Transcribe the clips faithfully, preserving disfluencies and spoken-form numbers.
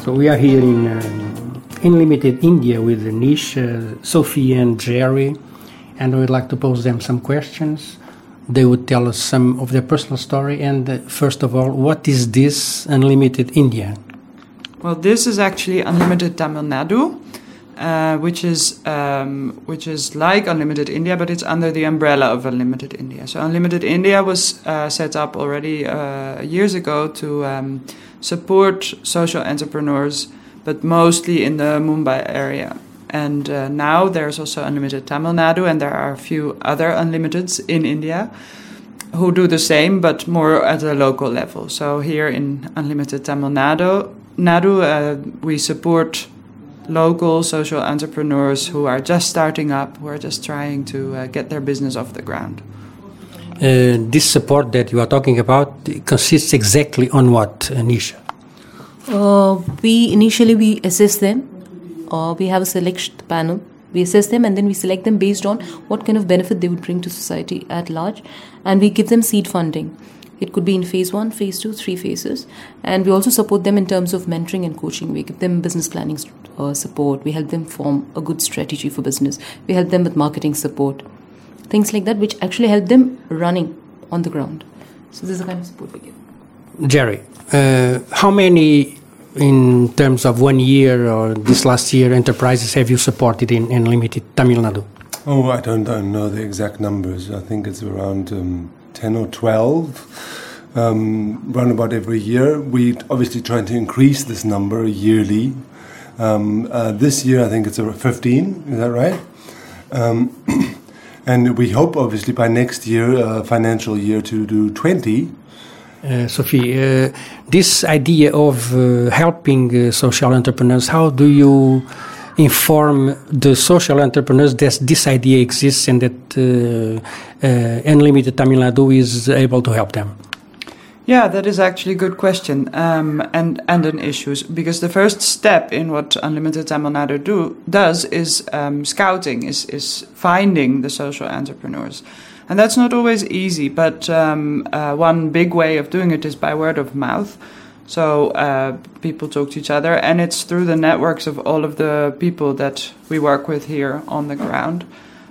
So we are here in um, Unlimited India with Nish, uh, Sophie and Jerry, and we would like to pose them some questions. They would tell us some of their personal story. And uh, first of all, what is this Unlimited India? Well, this is actually Unlimited Tamil Nadu, uh, which is um, which is like Unlimited India, but it's under the umbrella of Unlimited India. So Unlimited India was uh, set up already uh, years ago to um, support social entrepreneurs, but mostly in the Mumbai area. And uh, now there's also Unlimited Tamil Nadu, and there are a few other Unlimiteds in India who do the same, but more at a local level. So here in Unlimited Tamil Nadu, Nadu uh, we support local social entrepreneurs who are just starting up, who are just trying to uh, get their business off the ground. Uh, this support that you are talking about consists exactly on what, Nisha? Uh, we initially we assess them. Uh, we have a selection panel. We assess them and then we select them based on what kind of benefit they would bring to society at large, and we give them seed funding. It could be in phase one, phase two, three phases, and we also support them in terms of mentoring and coaching. We give them business planning uh, support. We help them form a good strategy for business. We help them with marketing support, things like that, which actually help them running on the ground. So this is the kind of support we give. Jerry, uh, how many, in terms of one year or this last year, enterprises have you supported in Unlimited Tamil Nadu? Oh, I don't, don't know the exact numbers. I think it's around um, ten or twelve, um, round about every year. We're obviously trying to increase this number yearly. Um, uh, this year, I think it's around fifteen. Is that right? Um, and we hope, obviously, by next year, uh, financial year, to do twenty. Uh, Sophie, uh, this idea of uh, helping uh, social entrepreneurs, how do you inform the social entrepreneurs that this idea exists and that uh, uh, Unlimited Tamil Nadu is able to help them? Yeah, that is actually a good question, um, and and an issue, because the first step in what Unlimited Tamil Nadu do, does is um, scouting, is is finding the social entrepreneurs. And that's not always easy, but um, uh, one big way of doing it is by word of mouth. So uh, people talk to each other, and it's through the networks of all of the people that we work with here on the ground.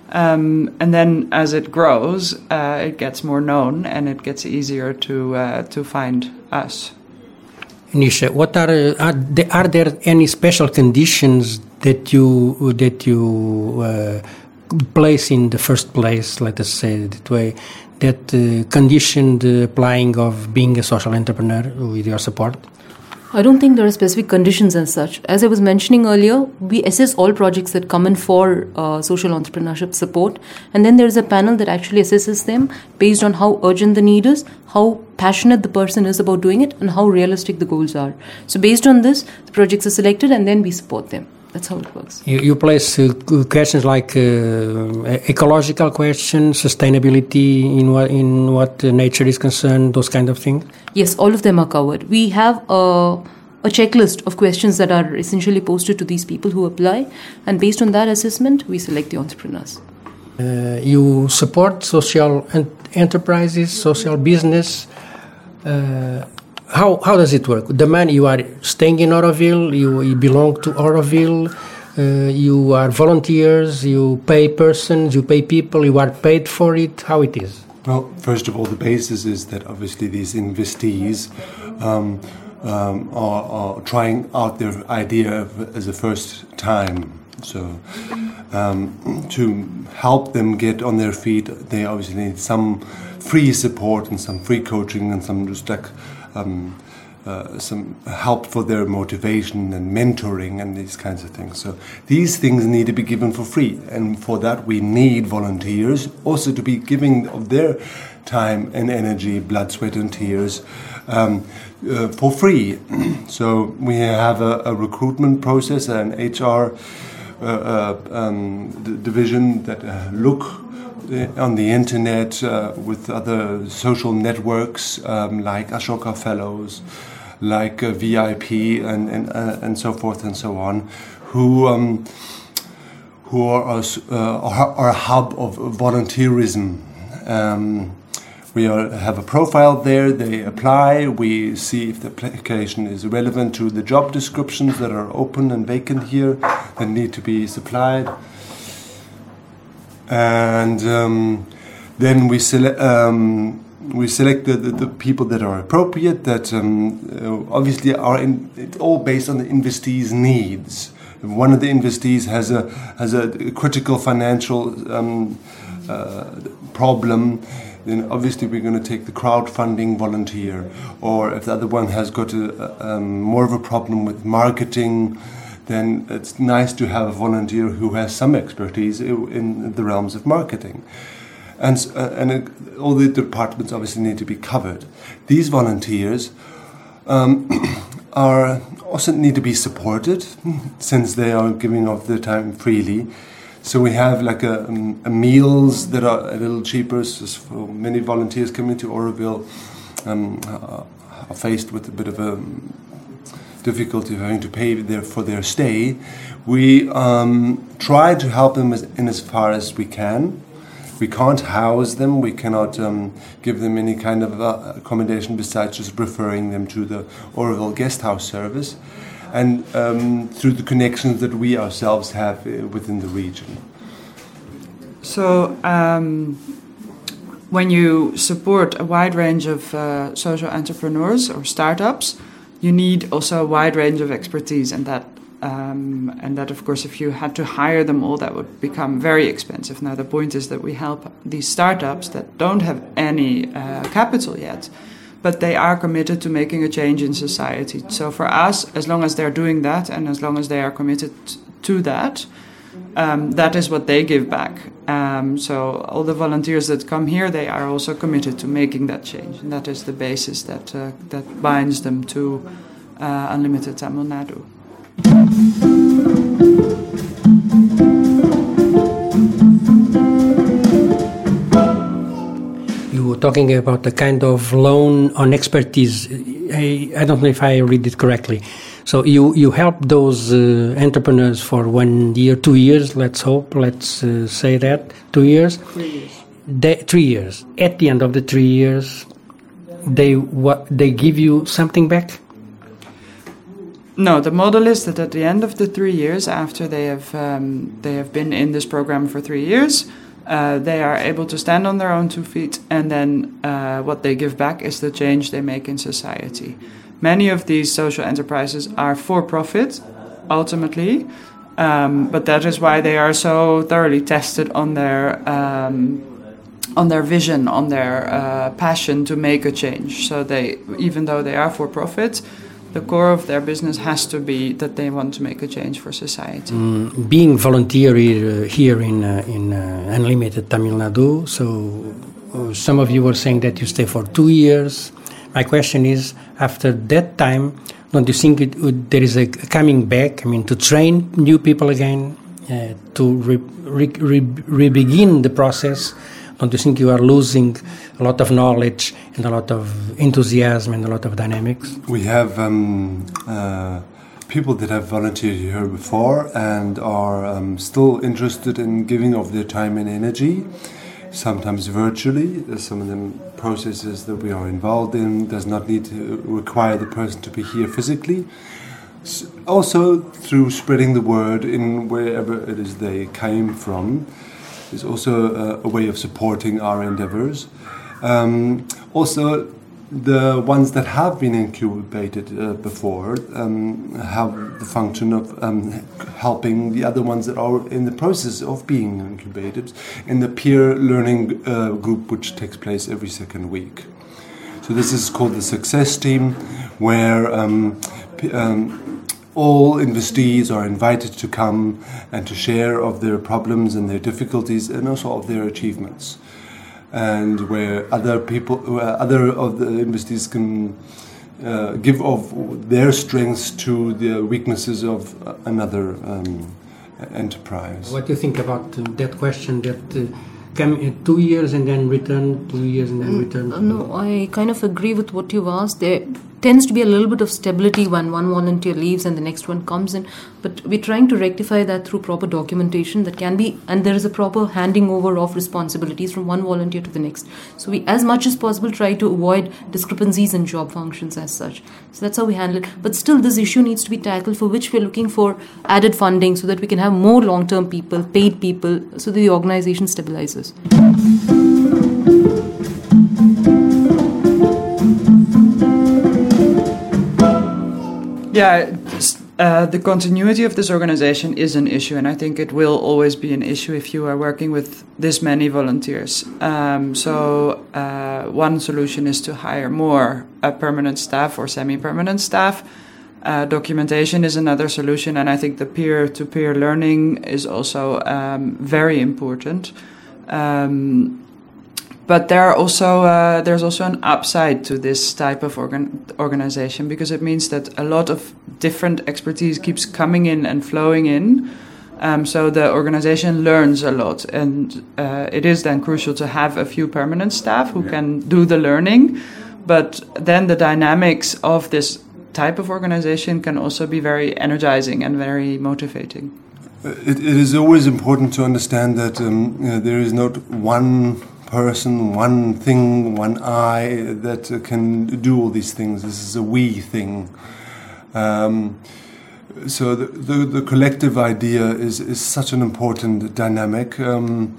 Um, and then as it grows, uh, it gets more known, and it gets easier to uh, to find us. Nisha, what are are there, are there any special conditions that you that you uh, place in the first place, let us say that way, that uh, conditioned the applying of being a social entrepreneur with your support? I don't think there are specific conditions as such. As I was mentioning earlier, we assess all projects that come in for uh, social entrepreneurship support, and then there is a panel that actually assesses them based on how urgent the need is, how passionate the person is about doing it, and how realistic the goals are. So based on this, the projects are selected and then we support them. That's how it works. You, you place uh, questions like uh, ecological questions, sustainability in what in what uh, nature is concerned, those kind of things? Yes, all of them are covered. We have a, a checklist of questions that are essentially posted to these people who apply, and based on that assessment, we select the entrepreneurs. Uh, you support social ent- enterprises, social business. Uh, How how does it work? The money, you are staying in Auroville, you, you belong to Auroville, uh, you are volunteers, you pay persons, you pay people, you are paid for it. How it is? Well, first of all, the basis is that obviously these investees um, um, are, are trying out their idea as a first time. So um, to help them get on their feet, they obviously need some free support and some free coaching and some just like Um, uh, some help for their motivation and mentoring and these kinds of things. So these things need to be given for free, and for that we need volunteers also to be giving of their time and energy, blood, sweat and tears um, uh, for free. So we have a, a recruitment process, an H R uh, uh, um, d- division that uh, look on the internet uh, with other social networks um, like Ashoka Fellows, like uh, V I P, and and, uh, and so forth and so on, who um, who are, uh, are are a hub of volunteerism. Um, we are, have a profile there, they apply, we see if the application is relevant to the job descriptions that are open and vacant here that need to be supplied. And um, then we, sele- um, we select the, the, the people that are appropriate, that um, uh, obviously are in, it's all based on the investee's needs. If one of the investees has a, has a critical financial um, uh, problem, then obviously we're going to take the crowdfunding volunteer. Or if the other one has got a, um, more of a problem with marketing, then it's nice to have a volunteer who has some expertise in the realms of marketing. And, uh, and it, all the departments obviously need to be covered. These volunteers um, are also need to be supported, since they are giving of their time freely. So we have like a, a meals that are a little cheaper. So for many volunteers coming to Oroville um, are faced with a bit of a difficulty of having to pay their, for their stay. We um, try to help them as, in as far as we can. We can't house them. We cannot um, give them any kind of uh, accommodation besides just referring them to the Oroville Guest House Service, and um, through the connections that we ourselves have uh, within the region. So um, when you support a wide range of uh, social entrepreneurs or startups, you need also a wide range of expertise, and that um, and that of course, if you had to hire them all, that would become very expensive. Now the point is that we help these startups that don't have any uh, capital yet, but they are committed to making a change in society. So for us, as long as they're doing that, and as long as they are committed to that, um, that is what they give back. Um, so all the volunteers that come here, they are also committed to making that change, and that is the basis that uh, that binds them to uh, Unlimited Tamil Nadu. You were talking about the kind of loan on expertise. I, I don't know if I read it correctly. So you, you help those uh, entrepreneurs for one year, two years, let's hope, let's uh, say that, two years? Three years. They, three years. At the end of the three years, they what they give you something back? No, the model is that at the end of the three years, after they have um, they have been in this program for three years, uh, they are able to stand on their own two feet, and then uh, what they give back is the change they make in society. Many of these social enterprises are for profit, ultimately, um, but that is why they are so thoroughly tested on their um, on their vision, on their uh, passion to make a change. So they, even though they are for profit, the core of their business has to be that they want to make a change for society. Mm, being volunteer uh, here in uh, in uh, Unlimited Tamil Nadu, so uh, some of you were saying that you stay for two years. My question is, after that time, don't you think it would, there is a coming back? I mean, to train new people again, uh, to re, re, re, re-begin the process. Don't you think you are losing a lot of knowledge and a lot of enthusiasm and a lot of dynamics? We have um, uh, people that have volunteered here before and are um, still interested in giving of their time and energy, sometimes virtually. Some of the processes that we are involved in does not need to require the person to be here physically. Also, through spreading the word in wherever it is they came from, is also a, a way of supporting our endeavors. Um, also, the ones that have been incubated uh, before um, have the function of um, helping the other ones that are in the process of being incubated in the peer learning uh, group, which takes place every second week. So this is called the Success Team, where um, p- um, all investees are invited to come and to share of their problems and their difficulties and also of their achievements. And where other people, uh, other of the investees can uh, give of their strengths to the weaknesses of another um, enterprise. What do you think about uh, that question, that uh, come in two years and then return, two years and then return? Mm, no, I kind of agree with what you've asked. There, tends to be a little bit of stability when one volunteer leaves and the next one comes in. But we're trying to rectify that through proper documentation that can be, and there is a proper handing over of responsibilities from one volunteer to the next. So we, as much as possible, try to avoid discrepancies in job functions as such. So that's how we handle it. But still, this issue needs to be tackled, for which we're looking for added funding so that we can have more long-term people, paid people, so that the organization stabilizes. Yeah, uh, the continuity of this organization is an issue, and I think it will always be an issue if you are working with this many volunteers. Um, so uh, one solution is to hire more uh, permanent staff or semi-permanent staff. Uh, documentation is another solution, and I think the peer-to-peer learning is also um, very important. Um, But there are also uh, there's also an upside to this type of organ- organization, because it means that a lot of different expertise keeps coming in and flowing in. Um, so the organization learns a lot, and uh, it is then crucial to have a few permanent staff who yeah. can do the learning. But then the dynamics of this type of organization can also be very energizing and very motivating. It, it is always important to understand that um, you know, there is not one person, one thing, one I that uh, can do all these things. This is a we thing. Um, so the, the the collective idea is is such an important dynamic, um,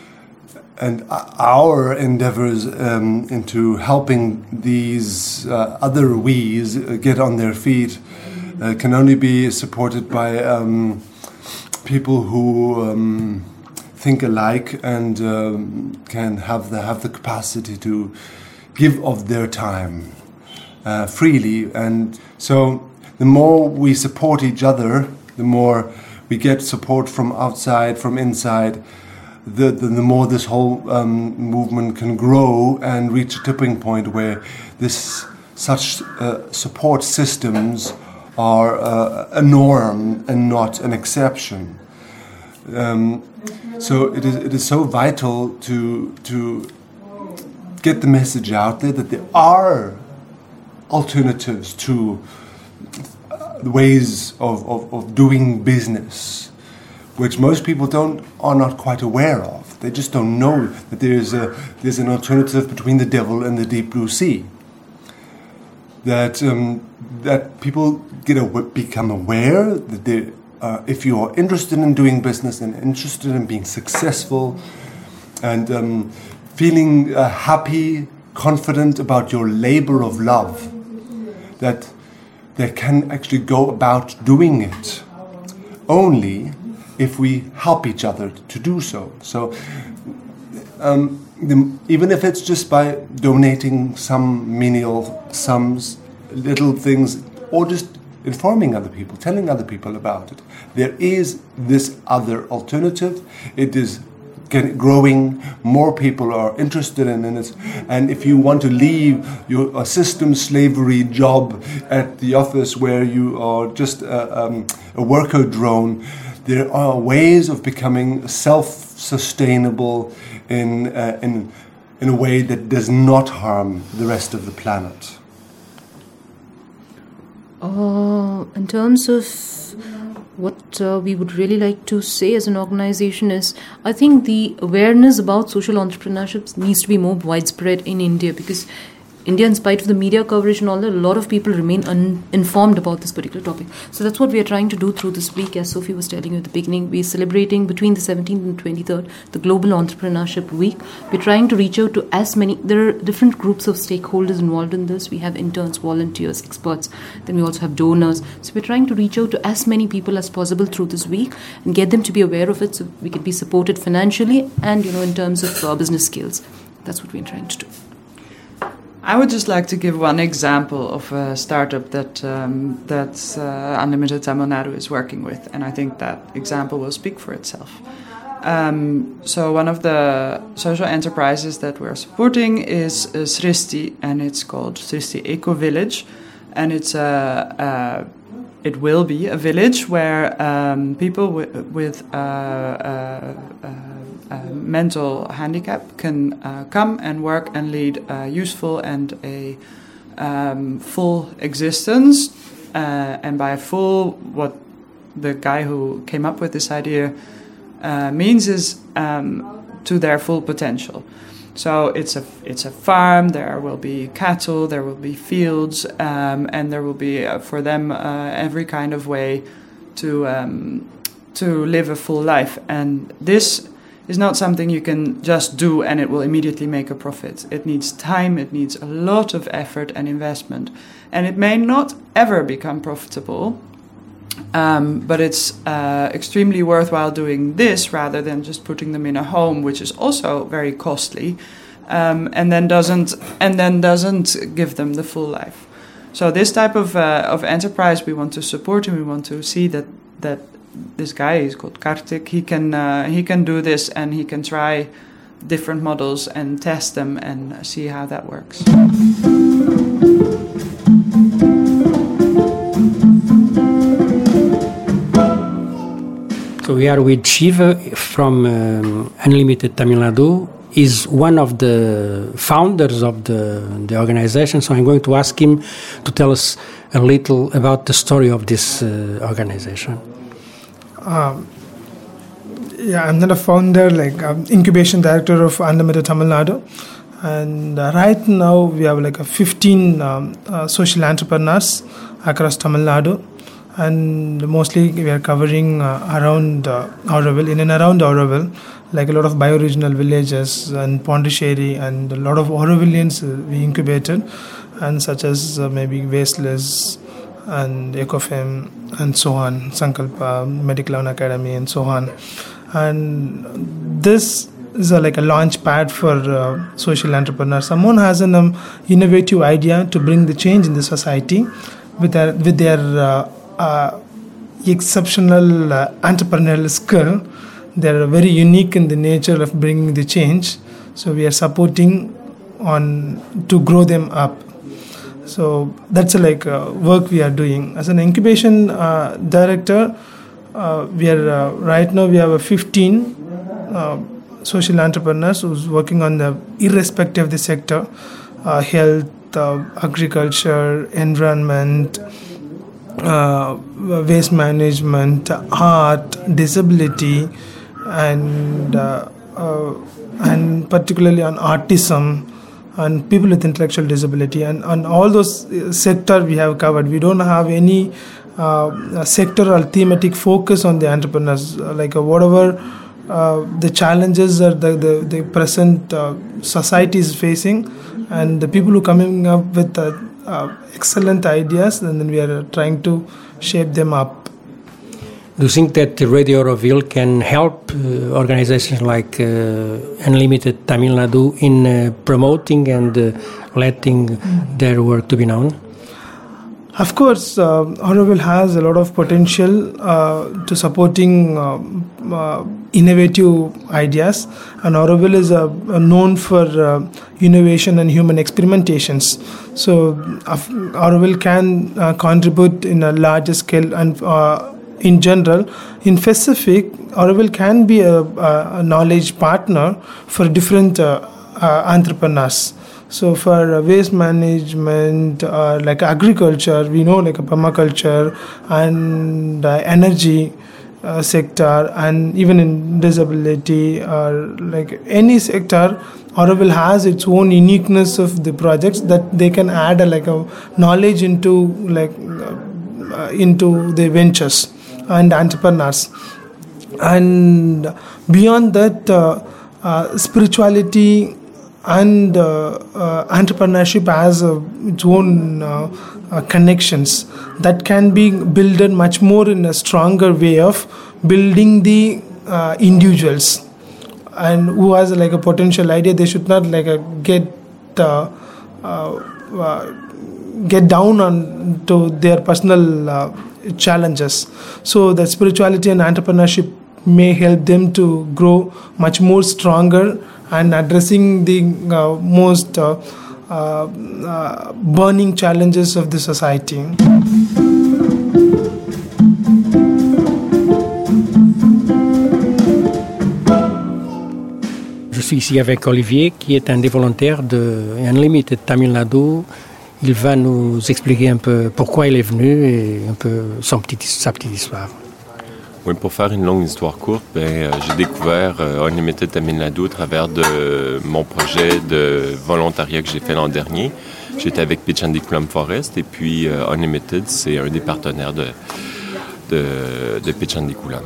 and our endeavors um, into helping these uh, other we's get on their feet uh, can only be supported by um, people who Um, think alike and um, can have the have the capacity to give of their time uh, freely. And so the more we support each other, the more we get support from outside, from inside, the the, the more this whole um, movement can grow and reach a tipping point where this such uh, support systems are uh, a norm and not an exception. Um, So it is it is so vital to to get the message out there that there are alternatives to uh, ways of, of, of doing business, which most people don't are not quite aware of. They just don't know that there is a there's an alternative between the devil and the deep blue sea. That um, that people get a, become aware that they. Uh, if you are interested in doing business and interested in being successful and um, feeling uh, happy, confident about your labor of love, that they can actually go about doing it only if we help each other to do so. So um, the, even if it's just by donating some menial sums, little things, or just informing other people, telling other people about it. There is this other alternative. It is getting, growing. More people are interested in it. And if you want to leave your a system slavery job at the office where you are just a, um, a worker drone, there are ways of becoming self-sustainable in uh, in in a way that does not harm the rest of the planet. Uh, in terms of what uh, we would really like to say as an organization is, I think the awareness about social entrepreneurship needs to be more widespread in India, because India, in spite of the media coverage and all that, a lot of people remain uninformed about this particular topic. So that's what we are trying to do through this week. As Sophie was telling you at the beginning, we're celebrating between the seventeenth and twenty-third the Global Entrepreneurship Week. We're trying to reach out to as many, there are different groups of stakeholders involved in this. We have interns, volunteers, experts, then we also have donors. So we're trying to reach out to as many people as possible through this week and get them to be aware of it so we can be supported financially and, you know, in terms of uh, business skills. That's what we're trying to do. I would just like to give one example of a startup that um, that uh, Unlimited Tamil Nadu is working with, and I think that example will speak for itself. Um, so one of the social enterprises that we're supporting is uh, Sristi, and it's called Sristi Eco Village, and it's a, a it will be a village where um, people w- with uh, uh, uh, uh, mental handicap can uh, come and work and lead a useful and a um, full existence, uh, and by full, what the guy who came up with this idea uh, means is um, to their full potential. So it's a it's a farm. There will be cattle. There will be fields, um, and there will be uh, for them uh, every kind of way to um, to live a full life. And this is not something you can just do and it will immediately make a profit. It needs time. It needs a lot of effort and investment, and it may not ever become profitable. Um, but it's uh, extremely worthwhile doing this rather than just putting them in a home, which is also very costly, um, and then doesn't and then doesn't give them the full life. So this type of uh, of enterprise we want to support, and we want to see that that this guy is called Kartik. He can uh, he can do this, and he can try different models and test them and see how that works. So we are with Shiva from um, Unlimited Tamil Nadu. He's one of the founders of the, the organization, so I'm going to ask him to tell us a little about the story of this uh, organization. Um, yeah, I'm not a founder, like um, incubation director of Unlimited Tamil Nadu. And uh, right now we have like a fifteen um, uh, social entrepreneurs across Tamil Nadu. And mostly we are covering uh, around uh, Auroville, in and around Auroville, like a lot of bioregional villages and Pondicherry, and a lot of Aurovillians uh, we incubated, and such as uh, maybe Wasteless and Ecofem and so on, Sankalpa, Mediclown Academy and so on. And this is a, like a launch pad for uh, social entrepreneurs. Someone has an um, innovative idea to bring the change in the society with their, with their uh, Uh, exceptional uh, entrepreneurial skill. They are very unique in the nature of bringing the change. So we are supporting on to grow them up. So that's uh, like uh, work we are doing. As an incubation uh, director, uh, we are uh, right now we have a fifteen uh, social entrepreneurs who's working on the irrespective of the sector, uh, health, uh, agriculture, environment, Uh, waste management, art, disability, and uh, uh, and particularly on autism and people with intellectual disability, and on all those sector we have covered. We don't have any uh, sector or thematic focus on the entrepreneurs, like uh, whatever uh, the challenges that the, the, the present uh, society is facing, and the people who are coming up with uh, Uh, excellent ideas, and then we are trying to shape them up. Do you think that Radio Auroville can help uh, organizations like uh, Unlimited Tamil Nadu in uh, promoting and uh, letting mm-hmm. their work to be known? Of course, uh, Auroville has a lot of potential uh, to supporting uh, uh, innovative ideas, and Auroville is uh, known for uh, innovation and human experimentations. So uh, Auroville can uh, contribute in a larger scale, and uh, in general, in specific, Auroville can be a, a knowledge partner for different uh, uh, entrepreneurs. So for uh, waste management, uh, like agriculture, we know like a permaculture and uh, energy uh, sector, and even in disability or like any sector, Auroville has its own uniqueness of the projects that they can add a, like a knowledge into like uh, into the ventures and entrepreneurs. And beyond that, uh, uh, spirituality and uh, uh, entrepreneurship has uh, its own uh, uh, connections that can be built much more in a stronger way of building the uh, individuals, and who has like a potential idea. They should not like uh, get uh, uh, uh, get down on to their personal uh, challenges. So that spirituality and entrepreneurship may help them to grow much more stronger and addressing the uh, most uh, uh, uh, burning challenges of the society. Je suis ici avec Olivier, qui est un des volontaires de Unlimited Tamil Nadu. il va nous expliquer un peu pourquoi il est venu et un peu son petit, sa petite histoire. Oui, pour faire une longue histoire courte, ben, euh, j'ai découvert euh, Unlimited Tamil Nadu au travers de euh, mon projet de volontariat que j'ai fait l'an dernier. J'étais avec Pitchandikulam Forest et puis euh, Unlimited, c'est un des partenaires de, de, de Pitchandikulam.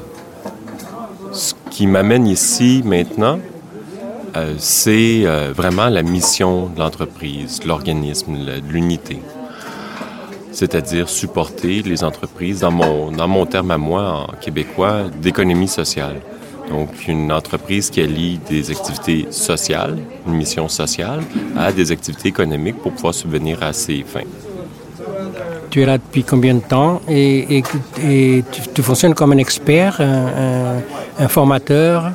Ce qui m'amène ici maintenant, euh, c'est euh, vraiment la mission de l'entreprise, de l'organisme, de l'unité. C'est-à-dire supporter les entreprises, dans mon, dans mon terme à moi, en québécois, d'économie sociale. Donc, une entreprise qui allie des activités sociales, une mission sociale, à des activités économiques pour pouvoir subvenir à ses fins. Tu es là depuis combien de temps et, et, et tu, tu fonctionnes comme un expert, un, un, un formateur?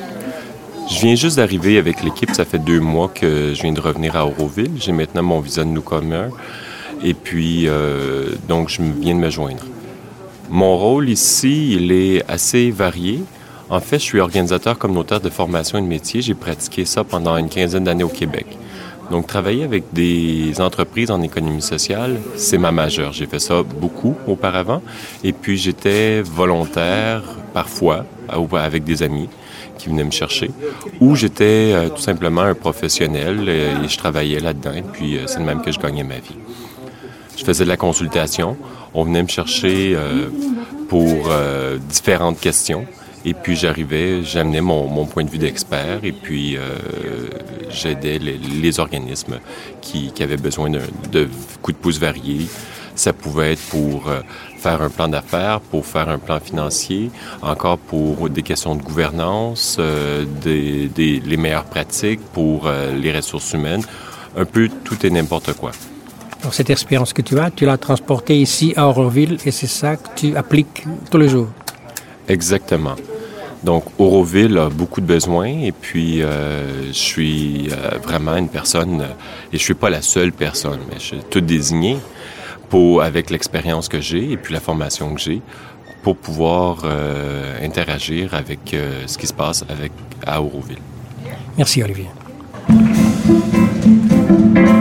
Je viens juste d'arriver avec l'équipe. Ça fait deux mois que je viens de revenir à Auroville. J'ai maintenant mon visa de newcomer. Et puis, euh, donc, je viens de me joindre. Mon rôle ici, il est assez varié. En fait, je suis organisateur communautaire de formation et de métier. J'ai pratiqué ça pendant une quinzaine d'années au Québec. Donc, travailler avec des entreprises en économie sociale, c'est ma majeure. J'ai fait ça beaucoup auparavant. Et puis, j'étais volontaire, parfois, avec des amis qui venaient me chercher. Ou j'étais euh, tout simplement un professionnel euh, et je travaillais là-dedans. Et puis, euh, c'est le même que je gagnais ma vie. Je faisais de la consultation. On venait me chercher euh, pour euh, différentes questions. Et puis, j'arrivais, j'amenais mon, mon point de vue d'expert. Et puis, euh, j'aidais les, les organismes qui, qui avaient besoin de, de coups de pouce variés. Ça pouvait être pour euh, faire un plan d'affaires, pour faire un plan financier, encore pour des questions de gouvernance, euh, des, des, les meilleures pratiques, pour euh, les ressources humaines. Un peu tout et n'importe quoi. Donc, cette expérience que tu as, tu l'as transportée ici à Auroville et c'est ça que tu appliques tous les jours. Exactement. Donc, Auroville a beaucoup de besoins et puis euh, je suis euh, vraiment une personne, et je suis pas la seule personne, mais je suis tout désigné pour, avec l'expérience que j'ai et puis la formation que j'ai pour pouvoir euh, interagir avec euh, ce qui se passe avec, à Auroville. Merci Olivier.